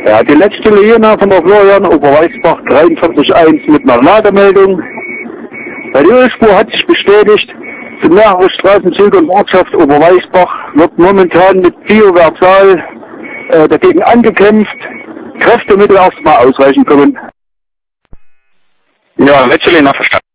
Ja, die letzte Lehne von der Florian Oberweißbach 43.1 mit einer Lademeldung. Die Ölspur hat sich bestätigt. Für mehrere Straßenzüge und Ortschaft Oberweißbach wird momentan mit Bioversal dagegen angekämpft. Kräftemittel erstmal ausreichen können. Ja, letzte Lehne verstanden.